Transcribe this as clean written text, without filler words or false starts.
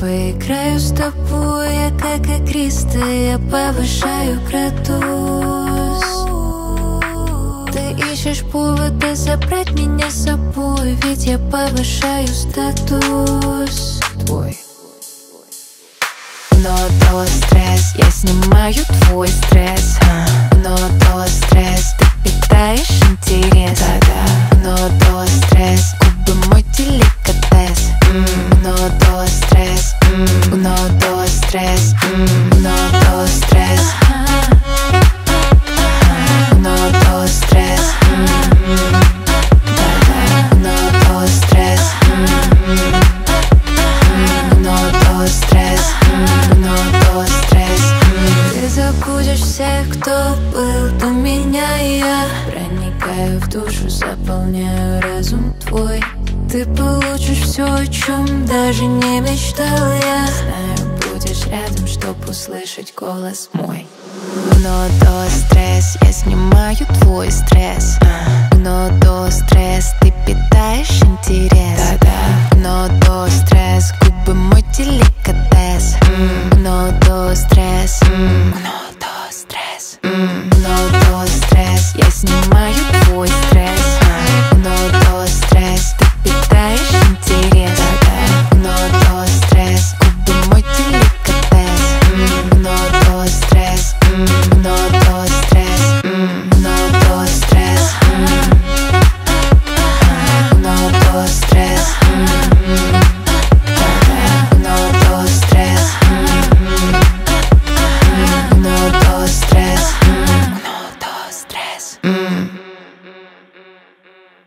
поиграю с тобой, я как игристая, я повышаю градус. Ты ищешь повода забрать меня с собой, ведь я повышаю статус твой. Но то стресс, я снимаю твой стресс. Но то стресс, ты питаешь интерес. Но то стресс, губы мой деликатес. Но то стресс, но то стресс, но то стресс, но то стресс, но то стресс, но то стресс, но то стресс. Ты забудешь всех, кто был до меня, и я проникаю в душу, заполняю разум твой. Ты получишь все, о чем даже не мечтал я. Знаю, будешь рядом, чтоб услышать голос мой. Но то стресс, я снимаю твой стресс.